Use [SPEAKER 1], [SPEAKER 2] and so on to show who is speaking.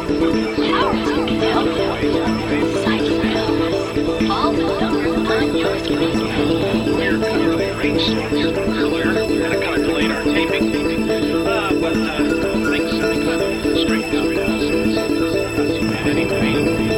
[SPEAKER 1] Power to help you. Psychic Help. All the numbers on your screen.
[SPEAKER 2] We're clearly range source. Clear. And it kind of delayed our taping. But things kind of straightened out now, so it's not too bad anyway.